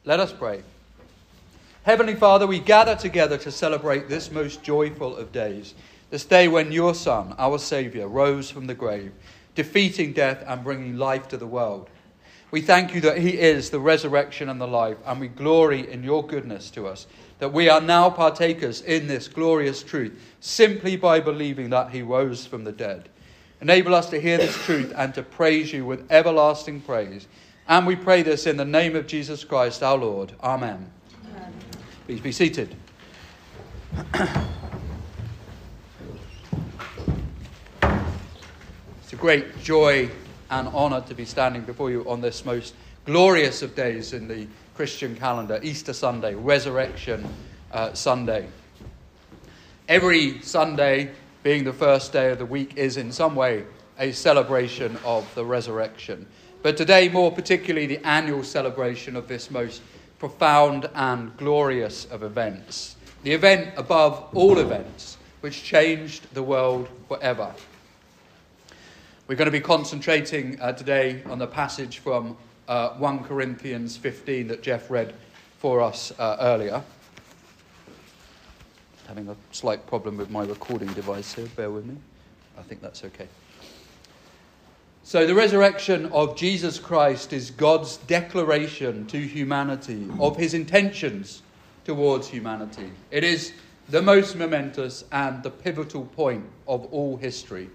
Let us pray. Heavenly Father, we gather together to celebrate this most joyful of days, this day when your Son, our Saviour, rose from the grave, defeating death and bringing life to the world. We thank you that he is the resurrection and the life, and we glory in your goodness to us, that we are now partakers in this glorious truth, simply by believing that he rose from the dead. Enable us to hear this truth and to praise you with everlasting praise. And we pray this in the name of Jesus Christ our Lord. Amen. Amen. Please be seated. It's a great joy and honour to be standing before you on this most glorious of days in the Christian calendar, Easter Sunday, Resurrection Sunday. Every Sunday, being the first day of the week, is in some way a celebration of the resurrection. But today, more particularly, the annual celebration of this most profound and glorious of events. The event above all events, which changed the world forever. We're going to be concentrating today on the passage from 1 Corinthians 15 that Jeff read for us earlier. Having a slight problem with my recording device here, bear with me. I think that's okay. So the resurrection of Jesus Christ is God's declaration to humanity of his intentions towards humanity. It is the most momentous and the pivotal point of all history.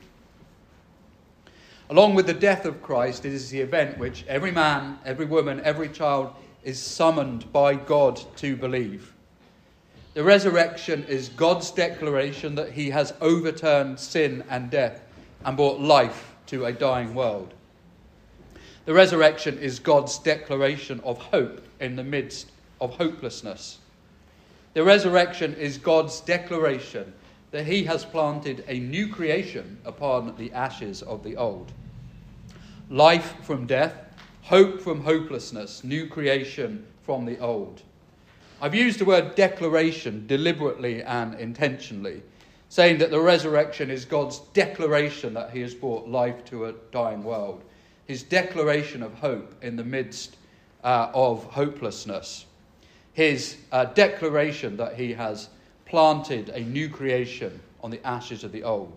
Along with the death of Christ, it is the event which every man, every woman, every child is summoned by God to believe. The resurrection is God's declaration that he has overturned sin and death and brought life to a dying world. The resurrection is God's declaration of hope in the midst of hopelessness. The resurrection is God's declaration that he has planted a new creation upon the ashes of the old. Life from death, hope from hopelessness, new creation from the old. I've used the word declaration deliberately and intentionally, saying that the resurrection is God's declaration that he has brought life to a dying world. His declaration of hope in the midst of hopelessness. His declaration that he has planted a new creation on the ashes of the old.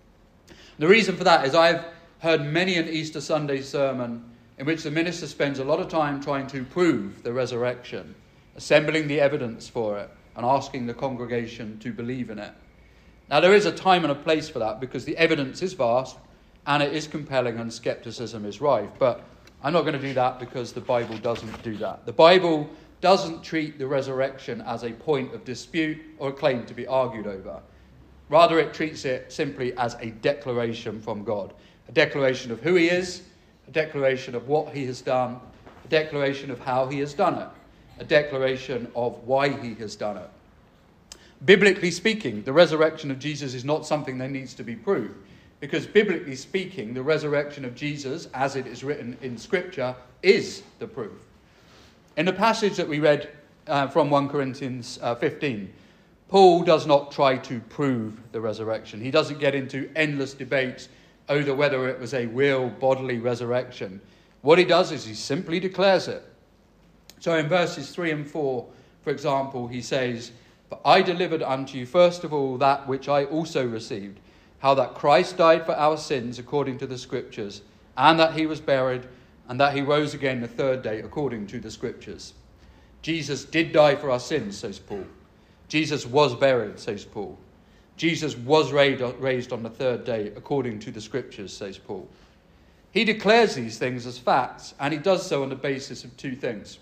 The reason for that is I've heard many an Easter Sunday sermon in which the minister spends a lot of time trying to prove the resurrection, assembling the evidence for it and asking the congregation to believe in it. Now there is a time and a place for that because the evidence is vast and it is compelling and skepticism is rife. But I'm not going to do that because the Bible doesn't do that. The Bible doesn't treat the resurrection as a point of dispute or a claim to be argued over. Rather, it treats it simply as a declaration from God. A declaration of who he is, a declaration of what he has done, a declaration of how he has done it, a declaration of why he has done it. Biblically speaking, the resurrection of Jesus is not something that needs to be proved, because biblically speaking, the resurrection of Jesus, as it is written in Scripture, is the proof. In the passage that we read from 1 Corinthians 15, Paul does not try to prove the resurrection. He doesn't get into endless debates over whether it was a real bodily resurrection. What he does is he simply declares it. So in verses 3 and 4, for example, he says, "But I delivered unto you first of all that which I also received, how that Christ died for our sins according to the Scriptures, and that he was buried, and that he rose again the third day according to the Scriptures." Jesus did die for our sins, says Paul. Jesus was buried, says Paul. Jesus was raised on the third day according to the Scriptures, says Paul. He declares these things as facts, and he does so on the basis of two things.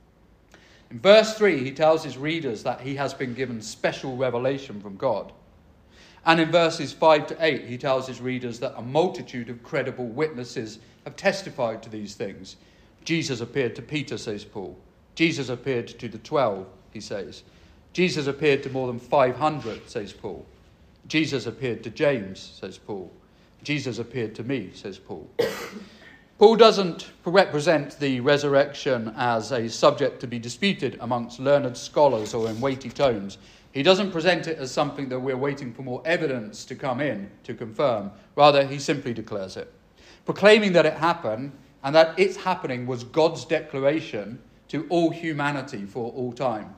In verse 3, he tells his readers that he has been given special revelation from God. And in verses 5 to 8, he tells his readers that a multitude of credible witnesses have testified to these things. Jesus appeared to Peter, says Paul. Jesus appeared to the 12, he says. Jesus appeared to more than 500, says Paul. Jesus appeared to James, says Paul. Jesus appeared to me, says Paul. Paul doesn't represent the resurrection as a subject to be disputed amongst learned scholars or in weighty tomes. He doesn't present it as something that we're waiting for more evidence to come in to confirm. Rather, he simply declares it, proclaiming that it happened and that its happening was God's declaration to all humanity for all time.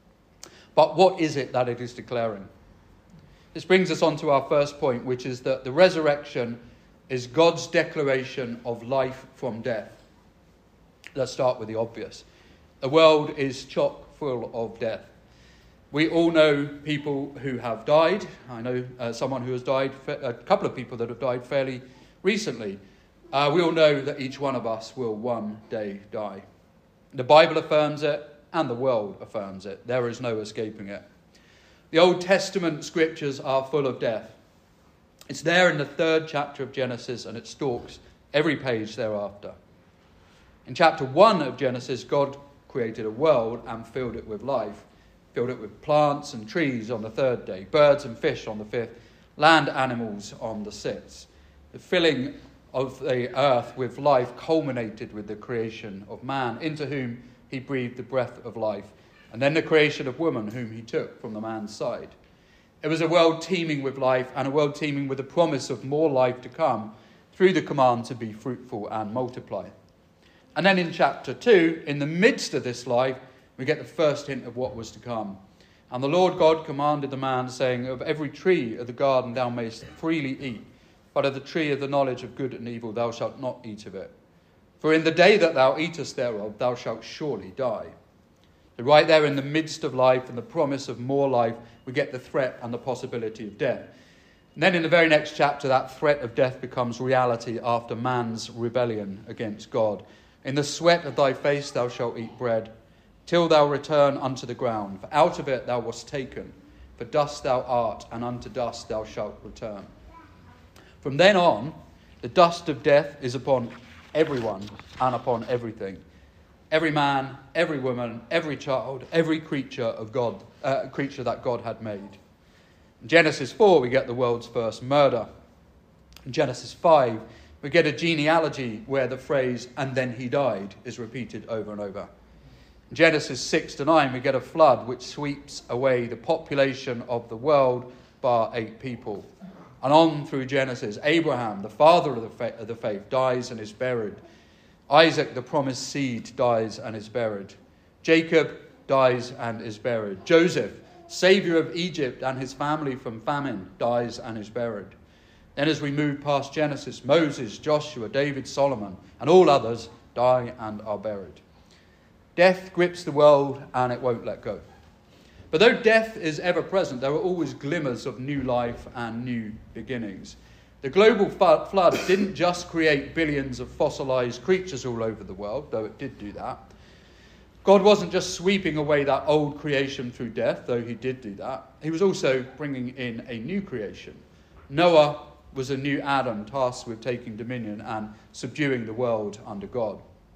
But what is it that it is declaring? This brings us on to our first point, which is that the resurrection is God's declaration of life from death. Let's start with the obvious. The world is chock full of death. We all know people who have died. I know someone who has died, a couple of people that have died fairly recently. We all know that each one of us will one day die. The Bible affirms it, and the world affirms it. There is no escaping it. The Old Testament scriptures are full of death. It's there in the 3rd chapter of Genesis, and it stalks every page thereafter. In chapter 1 of Genesis, God created a world and filled it with life. Filled it with plants and trees on the 3rd day, birds and fish on the 5th, land animals on the 6th. The filling of the earth with life culminated with the creation of man, into whom he breathed the breath of life, and then the creation of woman, whom he took from the man's side. It was a world teeming with life, and a world teeming with the promise of more life to come through the command to be fruitful and multiply. And then in chapter 2, in the midst of this life, we get the first hint of what was to come. And the Lord God commanded the man, saying, of every tree of the garden thou mayst freely eat, but of the tree of the knowledge of good and evil thou shalt not eat of it. For in the day that thou eatest thereof thou shalt surely die. So right there in the midst of life and the promise of more life, we get the threat and the possibility of death. And then in the very next chapter, that threat of death becomes reality after man's rebellion against God. In the sweat of thy face thou shalt eat bread, till thou return unto the ground. For out of it thou wast taken. For dust thou art, and unto dust thou shalt return. From then on, the dust of death is upon everyone and upon everything. Every man, every woman, every child, every creature of God, creature that God had made. In Genesis 4, we get the world's first murder. In Genesis 5, we get a genealogy where the phrase, and then he died, is repeated over and over. In Genesis 6 to 9, we get a flood which sweeps away the population of the world bar 8 people. And on through Genesis, Abraham, the father of the faith, dies and is buried. Isaac, the promised seed, dies and is buried. Jacob dies and is buried. Joseph, saviour of Egypt and his family from famine, dies and is buried. Then as we move past Genesis, Moses, Joshua, David, Solomon, and all others die and are buried. Death grips the world and it won't let go. But though death is ever present, there are always glimmers of new life and new beginnings. The global flood didn't just create billions of fossilized creatures all over the world, though it did do that. God wasn't just sweeping away that old creation through death, though he did do that. He was also bringing in a new creation. Noah was a new Adam tasked with taking dominion and subduing the world under God.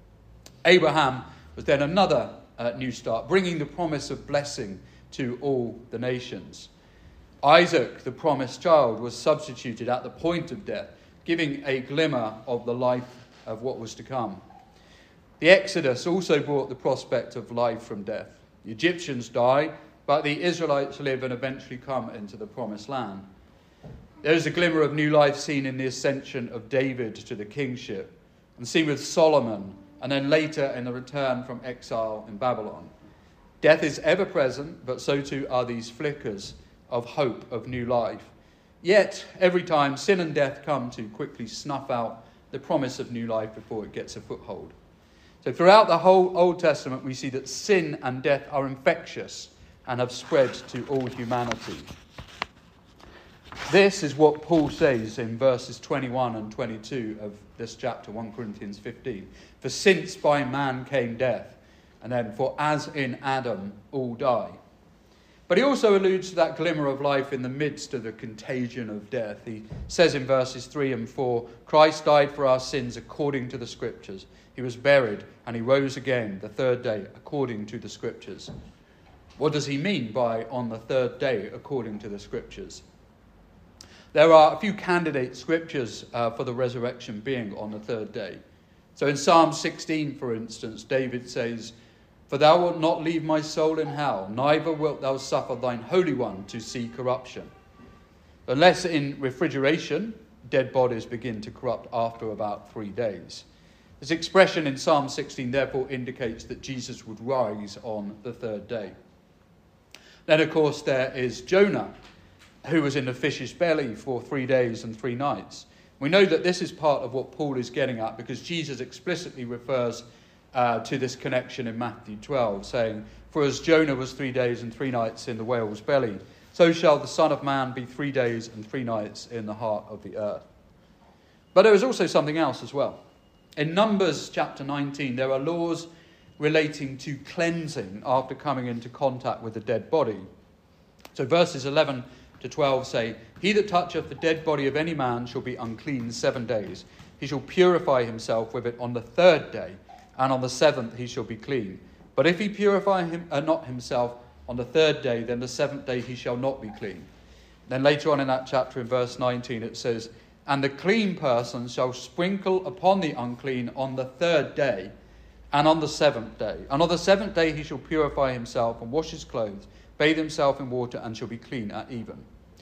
Abraham was then another new start, bringing the promise of blessing to all the nations. Isaac, the promised child, was substituted at the point of death, giving a glimmer of the life of what was to come. The Exodus also brought the prospect of life from death. The Egyptians die, but the Israelites live and eventually come into the promised land. There is a glimmer of new life seen in the ascension of David to the kingship, and seen with Solomon, and then later in the return from exile in Babylon. Death is ever present, but so too are these flickers of hope of new life. Yet, every time sin and death come to quickly snuff out the promise of new life before it gets a foothold. So throughout the whole Old Testament, we see that sin and death are infectious and have spread to all humanity. This is what Paul says in verses 21 and 22 of this chapter, 1 Corinthians 15. For since by man came death, and then for as in Adam all die. But he also alludes to that glimmer of life in the midst of the contagion of death. He says in verses 3 and 4, Christ died for our sins according to the Scriptures. He was buried and he rose again the 3rd day according to the Scriptures. What does he mean by on the 3rd day according to the Scriptures? There are a few candidate scriptures for the resurrection being on the 3rd day. So in Psalm 16, for instance, David says, For thou wilt not leave my soul in hell, neither wilt thou suffer thine Holy One to see corruption. Unless in refrigeration, dead bodies begin to corrupt after about 3 days. This expression in Psalm 16 therefore indicates that Jesus would rise on the third day. Then, of course, there is Jonah, who was in the fish's belly for 3 days and 3 nights. We know that this is part of what Paul is getting at because Jesus explicitly refers to this connection in Matthew 12, saying, "For as Jonah was 3 days and 3 nights in the whale's belly, so shall the Son of Man be 3 days and 3 nights in the heart of the earth." But there is also something else as well. In Numbers chapter 19, there are laws relating to cleansing after coming into contact with a dead body. So verses 11 to 12 say, "He that toucheth the dead body of any man shall be unclean 7 days. He shall purify himself with it on the 3rd day, and on the 7th he shall be clean. But if he purify not himself on the 3rd day, then the 7th day he shall not be clean." Then later on in that chapter in verse 19 it says, "And the clean person shall sprinkle upon the unclean on the 3rd day, and on the 7th day. And on the 7th day he shall purify himself and wash his clothes, bathe himself in water, and shall be clean at even."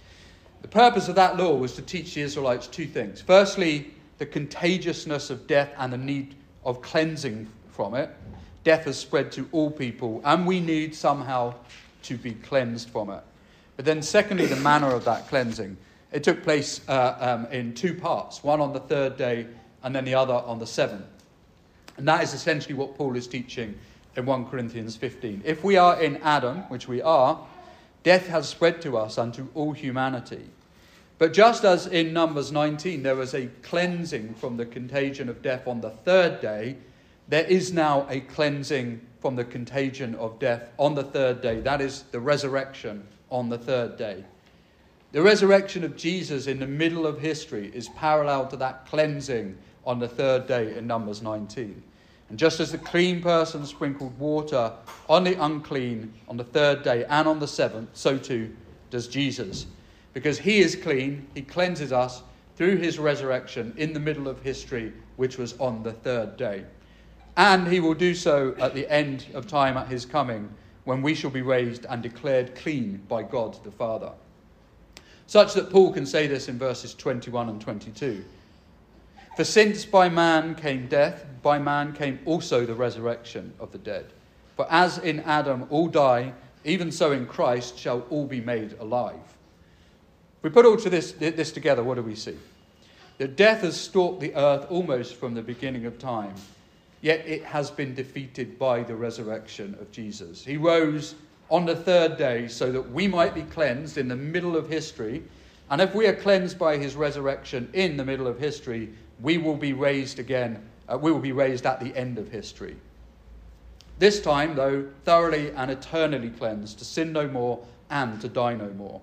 The purpose of that law was to teach the Israelites 2 things. Firstly, the contagiousness of death and the need of cleansing from it. Death has spread to all people, and we need somehow to be cleansed from it. But then secondly, the manner of that cleansing. It took place in 2 parts, one on the 3rd day and then the other on the 7th. And that is essentially what Paul is teaching in 1 Corinthians 15. If we are in Adam, which we are, death has spread to us and to all humanity. But just as in Numbers 19 there was a cleansing from the contagion of death on the 3rd day, there is now a cleansing from the contagion of death on the 3rd day. That is the resurrection on the 3rd day. The resurrection of Jesus in the middle of history is parallel to that cleansing on the 3rd day in Numbers 19. And just as the clean person sprinkled water on the unclean on the 3rd day and on the 7th, so too does Jesus. Because he is clean, he cleanses us through his resurrection in the middle of history, which was on the 3rd day. And he will do so at the end of time at his coming, when we shall be raised and declared clean by God the Father. Such that Paul can say this in verses 21 and 22. "For since by man came death, by man came also the resurrection of the dead. For as in Adam all die, even so in Christ shall all be made alive." If we put all to this together, what do we see? That death has stalked the earth almost from the beginning of time, yet it has been defeated by the resurrection of Jesus. He rose on the 3rd day so that we might be cleansed in the middle of history. And if we are cleansed by his resurrection in the middle of history, we will be raised again. We will be raised at the end of history. This time, though, thoroughly and eternally cleansed, to sin no more and to die no more.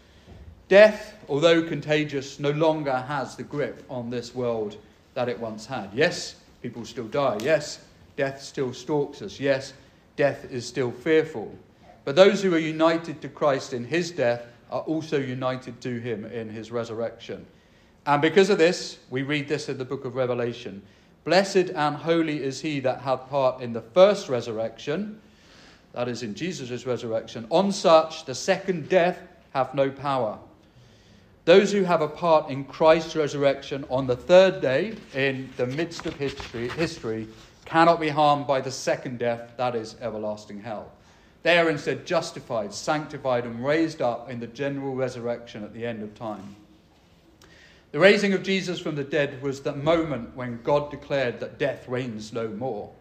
Death, although contagious, no longer has the grip on this world that it once had. Yes, people still die. Yes, death still stalks us. Yes, death is still fearful. But those who are united to Christ in his death are also united to him in his resurrection. And because of this, we read this in the book of Revelation. "Blessed and holy is he that hath part in the first resurrection," that is in Jesus' resurrection. "On such the second death hath no power." Those who have a part in Christ's resurrection on the 3rd day, in the midst of history, cannot be harmed by the second death, that is everlasting hell. They are instead justified, sanctified, and raised up in the general resurrection at the end of time. The raising of Jesus from the dead was the moment when God declared that death reigns no more.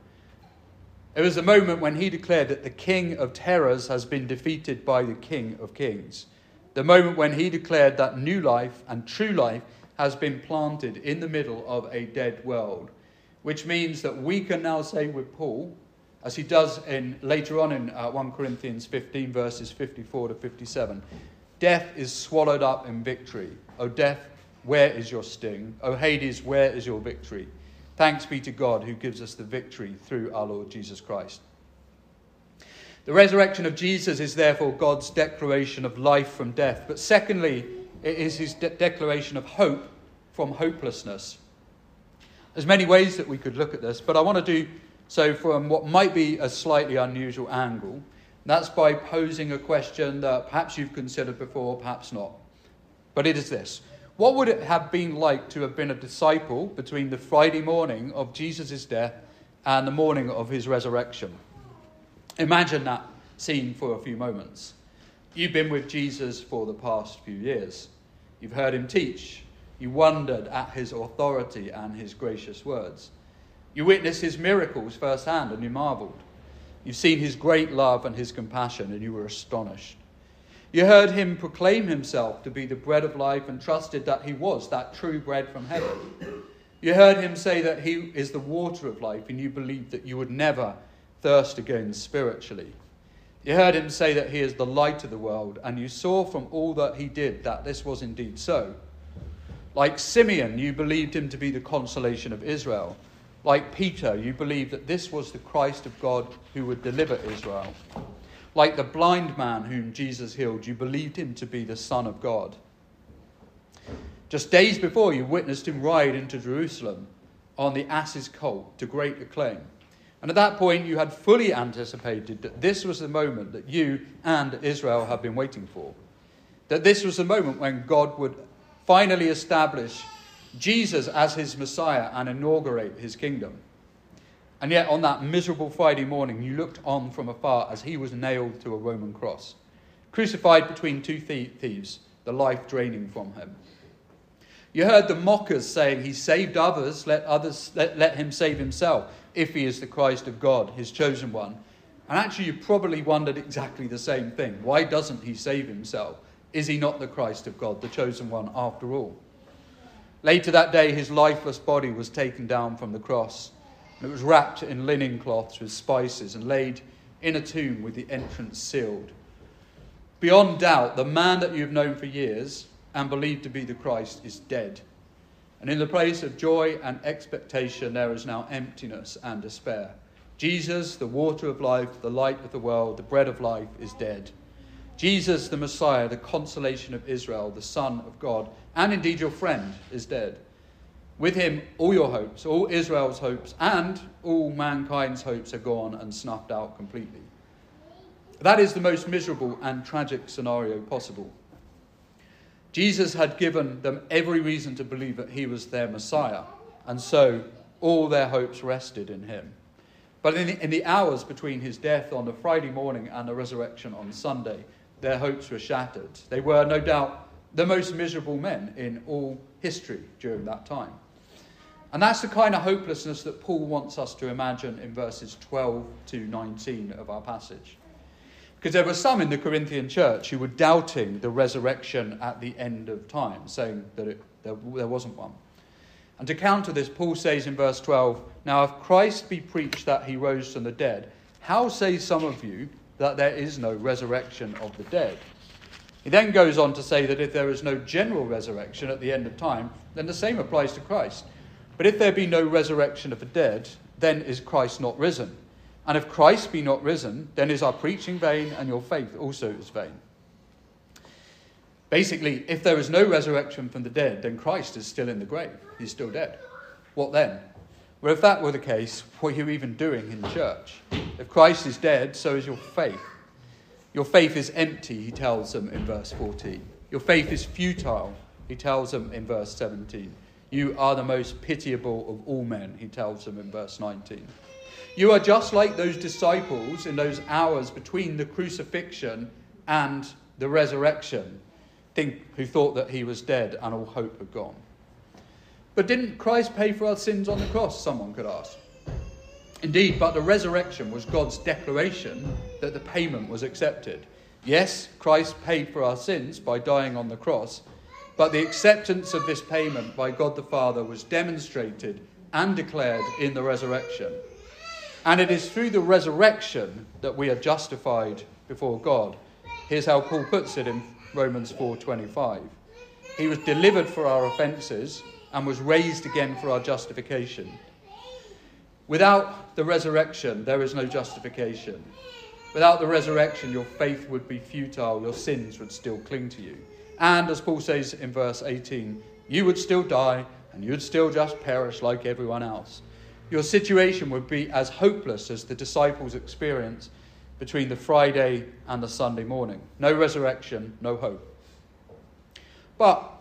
It was the moment when he declared that the king of terrors has been defeated by the King of kings. The moment when he declared that new life and true life has been planted in the middle of a dead world. Which means that we can now say with Paul, as he does later on in 1 Corinthians 15, verses 54 to 57, "Death is swallowed up in victory. O death, where is your sting? O Hades, where is your victory? Thanks be to God who gives us the victory through our Lord Jesus Christ." The resurrection of Jesus is therefore God's declaration of life from death. But secondly, it is his declaration of hope from hopelessness. There's many ways that we could look at this, but I want to do so from what might be a slightly unusual angle. That's by posing a question that perhaps you've considered before, perhaps not. But it is this. What would it have been like to have been a disciple between the Friday morning of Jesus' death and the morning of his resurrection? Imagine that scene for a few moments. You've been with Jesus for the past few years. You've heard him teach. You wondered at his authority and his gracious words. You witnessed his miracles firsthand and you marveled. You've seen his great love and his compassion and you were astonished. You heard him proclaim himself to be the bread of life and trusted that he was that true bread from heaven. You heard him say that he is the water of life and you believed that you would never thirst again spiritually. You heard him say that he is the light of the world and you saw from all that he did that this was indeed so. Like Simeon, you believed him to be the consolation of Israel. Like Peter, you believed that this was the Christ of God who would deliver Israel. Like the blind man whom Jesus healed, you believed him to be the Son of God. Just days before, you witnessed him ride into Jerusalem on the ass's colt to great acclaim. And at that point, you had fully anticipated that this was the moment that you and Israel had been waiting for. That this was the moment when God would finally establish Jesus as his Messiah and inaugurate his kingdom. And yet on that miserable Friday morning, you looked on from afar as he was nailed to a Roman cross, crucified between two thieves, the life draining from him. You heard the mockers saying, he saved others, let him save himself, if he is the Christ of God, his chosen one. And actually you probably wondered exactly the same thing. Why doesn't he save himself? Is he not the Christ of God, the chosen one after all? Later that day, his lifeless body was taken down from the cross. And it was wrapped in linen cloths with spices and laid in a tomb with the entrance sealed. Beyond doubt, the man that you've known for years and believed to be the Christ is dead. And in the place of joy and expectation, there is now emptiness and despair. Jesus, the water of life, the light of the world, the bread of life, is dead. Jesus, the Messiah, the consolation of Israel, the Son of God, and indeed your friend, is dead. With him, all your hopes, all Israel's hopes, and all mankind's hopes are gone and snuffed out completely. That is the most miserable and tragic scenario possible. Jesus had given them every reason to believe that he was their Messiah, and so all their hopes rested in him. But in the hours between his death on the Friday morning and the resurrection on Sunday, their hopes were shattered. They were, no doubt, the most miserable men in all history during that time. And that's the kind of hopelessness that Paul wants us to imagine in verses 12 to 19 of our passage. Because there were some in the Corinthian church who were doubting the resurrection at the end of time, saying that there wasn't one. And to counter this, Paul says in verse 12, "Now if Christ be preached that he rose from the dead, how say some of you that there is no resurrection of the dead?" He then goes on to say that if there is no general resurrection at the end of time, then the same applies to Christ. But if there be no resurrection of the dead, then is Christ not risen? And if Christ be not risen, then is our preaching vain, and your faith also is vain. Basically, if there is no resurrection from the dead, then Christ is still in the grave. He's still dead. What then? Well, if that were the case, what are you even doing in church? If Christ is dead, so is your faith. Your faith is empty, he tells them in verse 14. Your faith is futile, he tells them in verse 17. You are the most pitiable of all men, he tells them in verse 19. You are just like those disciples in those hours between the crucifixion and the resurrection, who thought that he was dead and all hope had gone. But didn't Christ pay for our sins on the cross, someone could ask? Indeed, but the resurrection was God's declaration that the payment was accepted. Yes, Christ paid for our sins by dying on the cross, but the acceptance of this payment by God the Father was demonstrated and declared in the resurrection. And it is through the resurrection that we are justified before God. Here's how Paul puts it in Romans 4:25. He was delivered for our offences and was raised again for our justification. Without the resurrection, there is no justification. Without the resurrection, your faith would be futile, your sins would still cling to you. And as Paul says in verse 18, you would still die and you would still just perish like everyone else. Your situation would be as hopeless as the disciples' experience between the Friday and the Sunday morning. No resurrection, no hope. But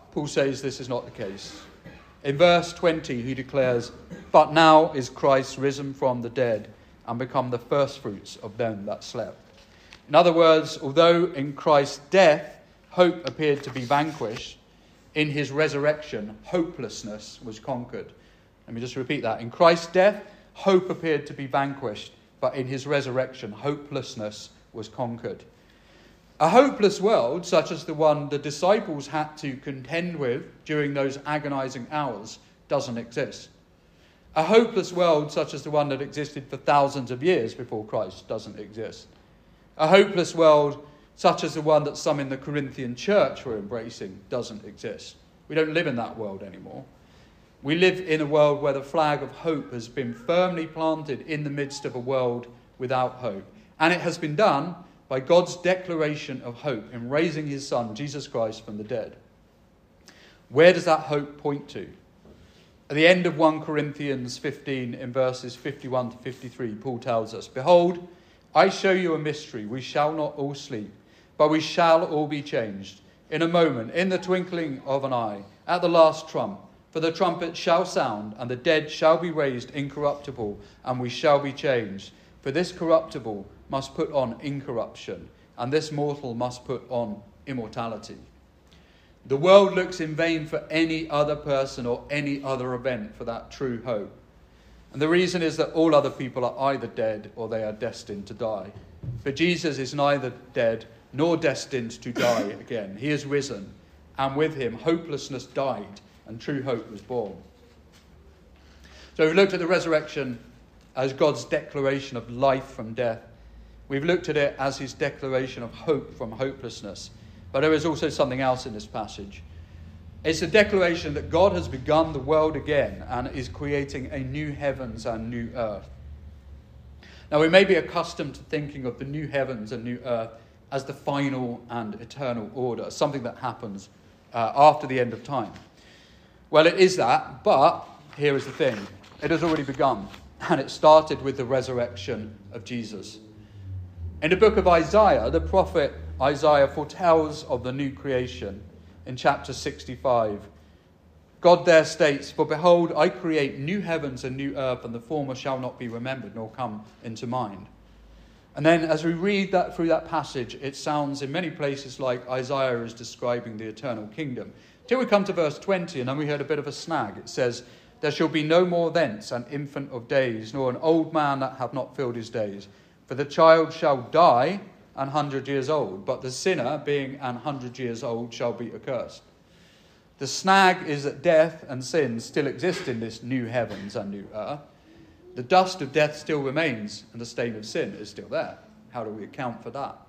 Paul says this is not the case. In verse 20, he declares, "But now is Christ risen from the dead and become the firstfruits of them that slept." In other words, although in Christ's death hope appeared to be vanquished, in his resurrection hopelessness was conquered. Let me just repeat that. In Christ's death, hope appeared to be vanquished, but in his resurrection, hopelessness was conquered. A hopeless world, such as the one the disciples had to contend with during those agonizing hours, doesn't exist. A hopeless world, such as the one that existed for thousands of years before Christ, doesn't exist. A hopeless world, such as the one that some in the Corinthian church were embracing, doesn't exist. We don't live in that world anymore. We live in a world where the flag of hope has been firmly planted in the midst of a world without hope. And it has been done by God's declaration of hope in raising his Son, Jesus Christ, from the dead. Where does that hope point to? At the end of 1 Corinthians 15, in verses 51 to 53, Paul tells us, "Behold, I show you a mystery. We shall not all sleep, but we shall all be changed. In a moment, in the twinkling of an eye, at the last trump. For the trumpet shall sound, and the dead shall be raised incorruptible, and we shall be changed. For this corruptible must put on incorruption, and this mortal must put on immortality." The world looks in vain for any other person or any other event for that true hope. And the reason is that all other people are either dead or they are destined to die. But Jesus is neither dead nor destined to die again. He is risen, and with him hopelessness died and true hope was born. So we've looked at the resurrection as God's declaration of life from death. We've looked at it as his declaration of hope from hopelessness. But there is also something else in this passage. It's a declaration that God has begun the world again and is creating a new heavens and new earth. Now, we may be accustomed to thinking of the new heavens and new earth as the final and eternal order, something that happens after the end of time. Well, it is that, but here is the thing. It has already begun, and it started with the resurrection of Jesus. In the book of Isaiah, the prophet Isaiah foretells of the new creation in chapter 65. God there states, "For behold, I create new heavens and new earth, and the former shall not be remembered nor come into mind." And then as we read that through that passage, it sounds in many places like Isaiah is describing the eternal kingdom. Till we come to verse 20, and then we heard a bit of a snag. It says, "There shall be no more thence an infant of days, nor an old man that have not filled his days. For the child shall die 100 years old, but the sinner, being 100 years old, shall be accursed." The snag is that death and sin still exist in this new heavens and new earth. The dust of death still remains, and the stain of sin is still there. How do we account for that?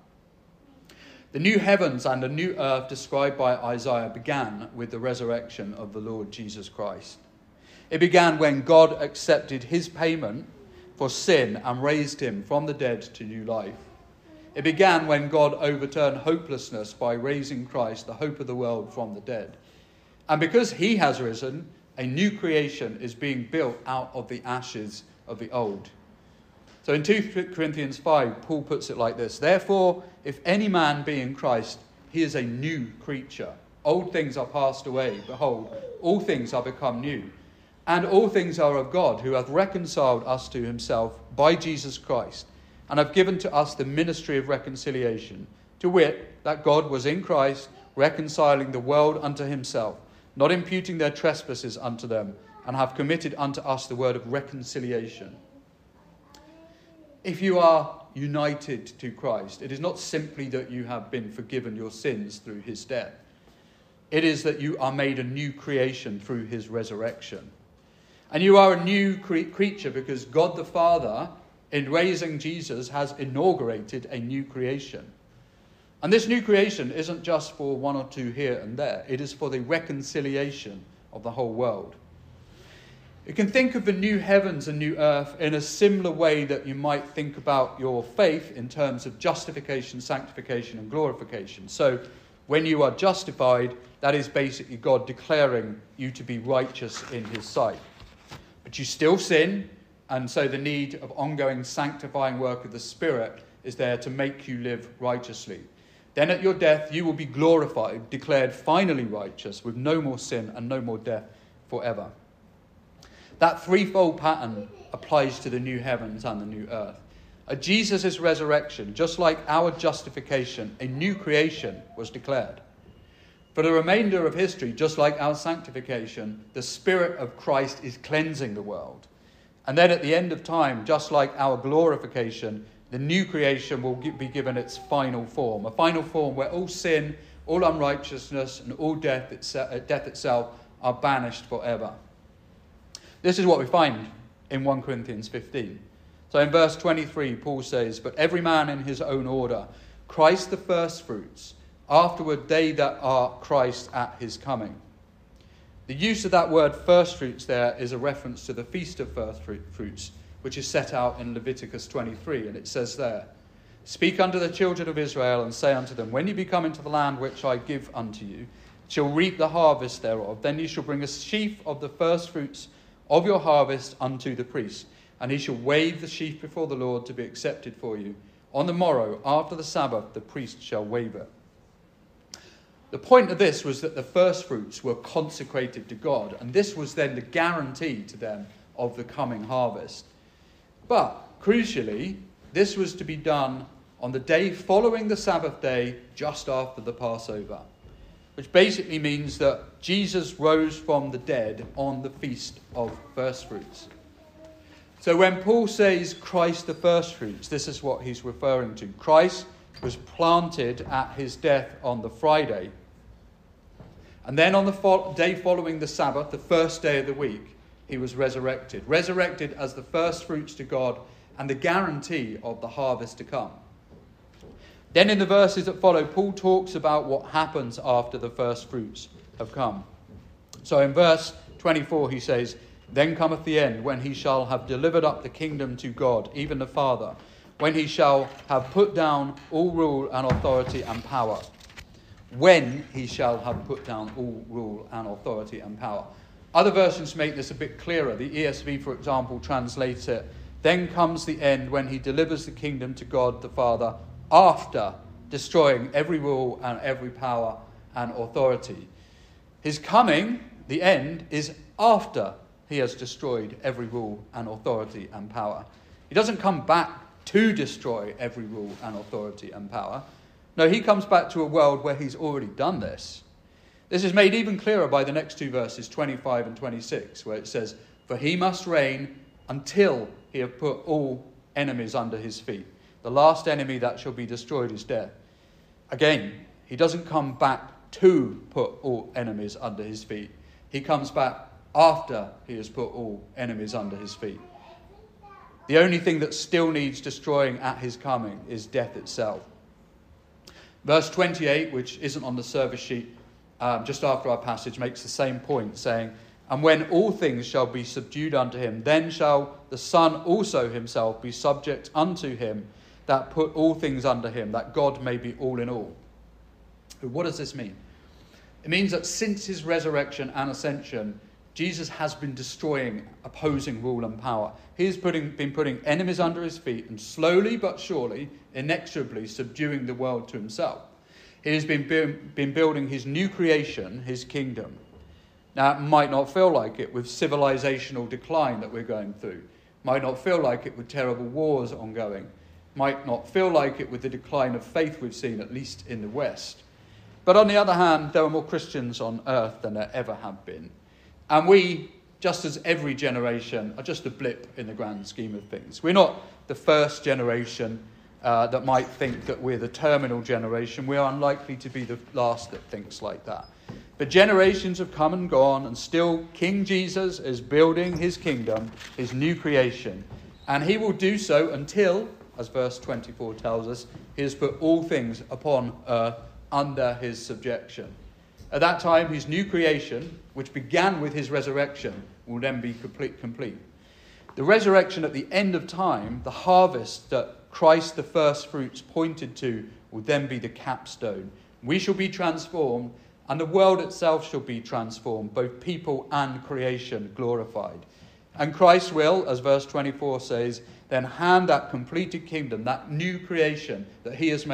The new heavens and the new earth described by Isaiah began with the resurrection of the Lord Jesus Christ. It began when God accepted his payment for sin and raised him from the dead to new life. It began when God overturned hopelessness by raising Christ, the hope of the world, from the dead. And because he has risen, a new creation is being built out of the ashes of the old. So in 2 Corinthians 5, Paul puts it like this: "Therefore, if any man be in Christ, he is a new creature. Old things are passed away. Behold, all things are become new. And all things are of God, who hath reconciled us to himself by Jesus Christ, and have given to us the ministry of reconciliation, to wit, that God was in Christ, reconciling the world unto himself, not imputing their trespasses unto them, and have committed unto us the word of reconciliation." If you are united to Christ, it is not simply that you have been forgiven your sins through his death. It is that you are made a new creation through his resurrection. And you are a new creature because God the Father, in raising Jesus, has inaugurated a new creation. And this new creation isn't just for one or two here and there. It is for the reconciliation of the whole world. You can think of the new heavens and new earth in a similar way that you might think about your faith in terms of justification, sanctification, and glorification. So when you are justified, that is basically God declaring you to be righteous in his sight. But you still sin, and so the need of ongoing sanctifying work of the Spirit is there to make you live righteously. Then at your death you will be glorified, declared finally righteous, with no more sin and no more death forever. That threefold pattern applies to the new heavens and the new earth. At Jesus' resurrection, just like our justification, a new creation was declared. For the remainder of history, just like our sanctification, the Spirit of Christ is cleansing the world. And then at the end of time, just like our glorification, the new creation will be given its final form, a final form where all sin, all unrighteousness, and all death itself are banished forever. This is what we find in 1 Corinthians 15. So in verse 23, Paul says, "But every man in his own order, Christ the firstfruits, afterward they that are Christ at his coming." The use of that word firstfruits there is a reference to the Feast of Firstfruits, which is set out in Leviticus 23, and it says there, "Speak unto the children of Israel, and say unto them, When ye be come into the land which I give unto you, shall reap the harvest thereof, then ye shall bring a sheaf of the firstfruits of your harvest unto the priest, and he shall wave the sheaf before the Lord to be accepted for you. On the morrow, after the Sabbath, the priest shall wave it." The point of this was that the firstfruits were consecrated to God, and this was then the guarantee to them of the coming harvest. But, crucially, this was to be done on the day following the Sabbath day, just after the Passover, which basically means that Jesus rose from the dead on the Feast of Firstfruits. So when Paul says Christ the firstfruits, this is what he's referring to. Christ was planted at his death on the Friday. And then on the day following the Sabbath, the first day of the week, he was resurrected. Resurrected as the firstfruits to God and the guarantee of the harvest to come. Then in the verses that follow, Paul talks about what happens after the firstfruits have come. So in verse 24 he says, "Then cometh the end, when he shall have delivered up the kingdom to God, even the Father, when he shall have put down all rule and authority and power." When he shall have put down all rule and authority and power. Other versions make this a bit clearer. The ESV, for example, translates it, "Then comes the end, when he delivers the kingdom to God the Father, after destroying every rule and every power and authority." His coming, the end, is after he has destroyed every rule and authority and power. He doesn't come back to destroy every rule and authority and power. No, he comes back to a world where he's already done this. This is made even clearer by the next two verses, 25 and 26, where it says, "For he must reign until he have put all enemies under his feet. The last enemy that shall be destroyed is death." Again, he doesn't come back to put all enemies under his feet. He comes back after he has put all enemies under his feet. The only thing that still needs destroying at his coming is death itself. Verse 28, which isn't on the service sheet, just after our passage, makes the same point, saying, "And when all things shall be subdued unto him, then shall the Son also himself be subject unto him that put all things under him, that God may be all in all." What does this mean? It means that since his resurrection and ascension, Jesus has been destroying opposing rule and power. He's been putting enemies under his feet and slowly but surely, inexorably subduing the world to himself. He has been building his new creation, his kingdom. Now, it might not feel like it with civilizational decline that we're going through. Might not feel like it with terrible wars ongoing. Might not feel like it with the decline of faith we've seen, at least in the West. But on the other hand, there are more Christians on earth than there ever have been. And we, just as every generation, are just a blip in the grand scheme of things. We're not the first generation that might think that we're the terminal generation. We are unlikely to be the last that thinks like that. But generations have come and gone, and still King Jesus is building his kingdom, his new creation. And he will do so until, as verse 24 tells us, he has put all things upon earth under his subjection. At that time, his new creation, which began with his resurrection, will then be complete. The resurrection at the end of time, the harvest that Christ the firstfruits pointed to, will then be the capstone. We shall be transformed, and the world itself shall be transformed, both people and creation glorified. And Christ will, as verse 24 says, then hand that completed kingdom, that new creation that he has made,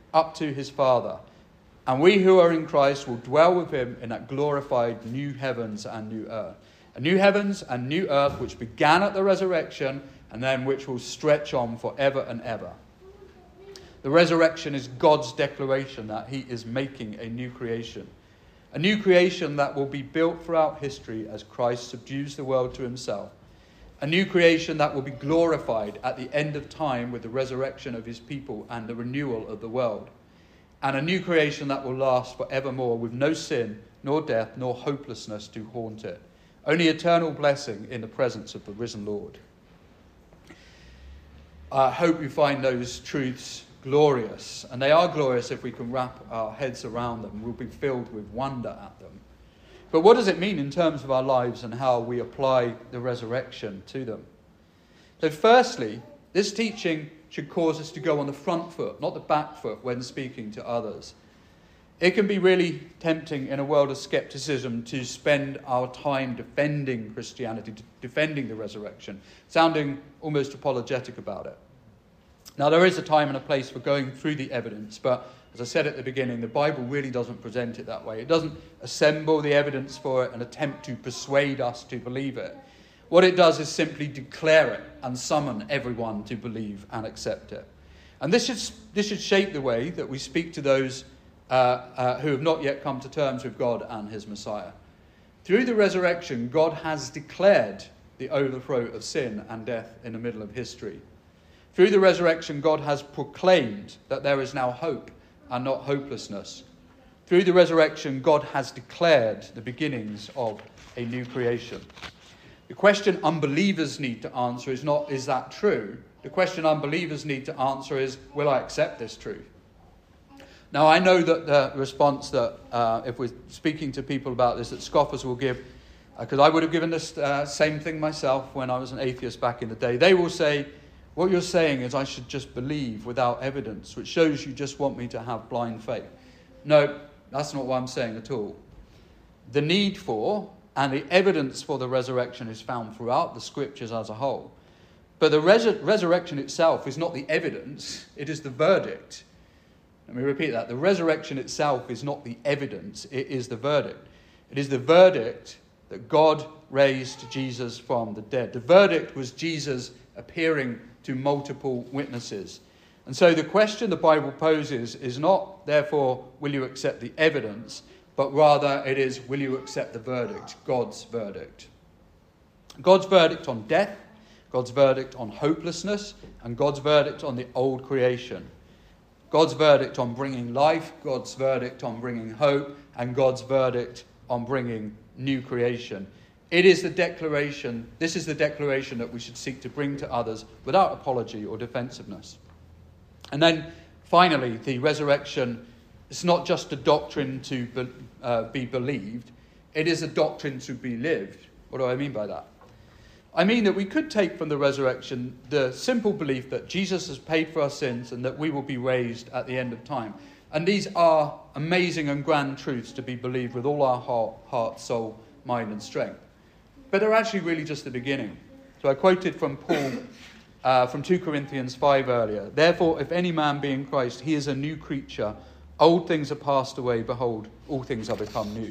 up to his Father. And we who are in Christ will dwell with him in that glorified new heavens and new earth. A new heavens and new earth which began at the resurrection and then which will stretch on forever and ever. The resurrection is God's declaration that he is making a new creation. A new creation that will be built throughout history as Christ subdues the world to himself. A new creation that will be glorified at the end of time with the resurrection of his people and the renewal of the world. And a new creation that will last forevermore with no sin, nor death, nor hopelessness to haunt it. Only eternal blessing in the presence of the risen Lord. I hope you find those truths glorious. And they are glorious if we can wrap our heads around them. We'll be filled with wonder at them. But what does it mean in terms of our lives and how we apply the resurrection to them? So firstly, this teaching should cause us to go on the front foot, not the back foot, when speaking to others. It can be really tempting in a world of skepticism to spend our time defending Christianity, defending the resurrection, sounding almost apologetic about it. Now, there is a time and a place for going through the evidence, but as I said at the beginning, the Bible really doesn't present it that way. It doesn't assemble the evidence for it and attempt to persuade us to believe it. What it does is simply declare it and summon everyone to believe and accept it. And this should shape the way that we speak to those who have not yet come to terms with God and his Messiah. Through the resurrection, God has declared the overthrow of sin and death in the middle of history. Through the resurrection, God has proclaimed that there is now hope and not hopelessness. Through the resurrection, God has declared the beginnings of a new creation. The question unbelievers need to answer is not, is that true? The question unbelievers need to answer is, will I accept this truth? Now, I know that the response that, if we're speaking to people about this, that scoffers will give, because I would have given this same thing myself when I was an atheist back in the day. They will say, what you're saying is I should just believe without evidence, which shows you just want me to have blind faith. No, that's not what I'm saying at all. The need for and the evidence for the resurrection is found throughout the scriptures as a whole. But the resurrection itself is not the evidence, it is the verdict. Let me repeat that. The resurrection itself is not the evidence, it is the verdict. It is the verdict that God raised Jesus from the dead. The verdict was Jesus appearing to multiple witnesses. And so the question the Bible poses is not, therefore, will you accept the evidence, but rather it is, will you accept the verdict, God's verdict? God's verdict on death, God's verdict on hopelessness, and God's verdict on the old creation. God's verdict on bringing life, God's verdict on bringing hope, and God's verdict on bringing new creation. It is the declaration, this is the declaration that we should seek to bring to others without apology or defensiveness. And then finally, the resurrection is not just a doctrine to be believed, it is a doctrine to be lived. What do I mean by that? I mean that we could take from the resurrection the simple belief that Jesus has paid for our sins and that we will be raised at the end of time. And these are amazing and grand truths to be believed with all our heart, soul, mind and strength. But they're actually really just the beginning. So I quoted from Paul from 2 Corinthians 5 earlier. Therefore, if any man be in Christ, he is a new creature. Old things are passed away. Behold, all things are become new.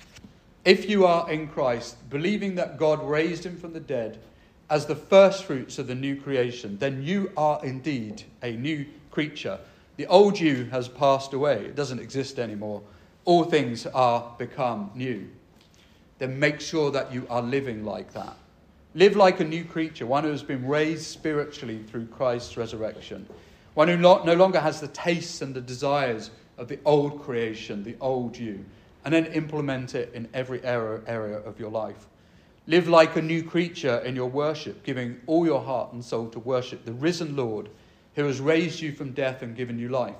If you are in Christ, believing that God raised him from the dead as the first fruits of the new creation, then you are indeed a new creature. The old you has passed away. It doesn't exist anymore. All things are become new. Then make sure that you are living like that. Live like a new creature, one who has been raised spiritually through Christ's resurrection. One who no longer has the tastes and the desires of the old creation, the old you. And then implement it in every area of your life. Live like a new creature in your worship, giving all your heart and soul to worship the risen Lord who has raised you from death and given you life.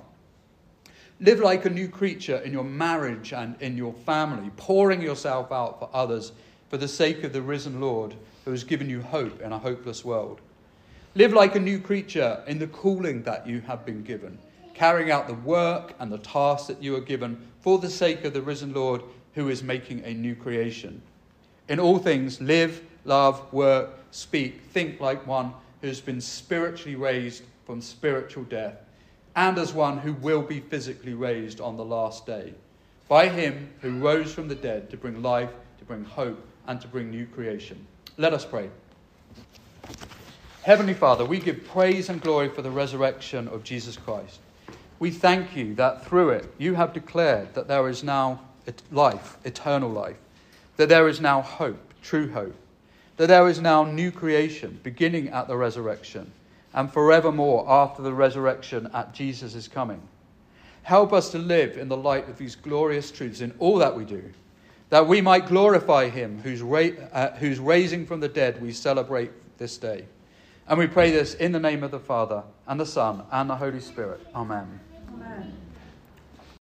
Live like a new creature in your marriage and in your family, pouring yourself out for others for the sake of the risen Lord who has given you hope in a hopeless world. Live like a new creature in the calling that you have been given, carrying out the work and the tasks that you are given for the sake of the risen Lord who is making a new creation. In all things, live, love, work, speak, think like one who has been spiritually raised from spiritual death, and as one who will be physically raised on the last day. By him who rose from the dead to bring life, to bring hope, and to bring new creation. Let us pray. Heavenly Father, we give praise and glory for the resurrection of Jesus Christ. We thank you that through it you have declared that there is now life, eternal life, that there is now hope, true hope, that there is now new creation beginning at the resurrection and forevermore after the resurrection at Jesus' coming. Help us to live in the light of these glorious truths in all that we do, that we might glorify him whose raising from the dead we celebrate this day. And we pray this in the name of the Father, and the Son, and the Holy Spirit. Amen. Amen.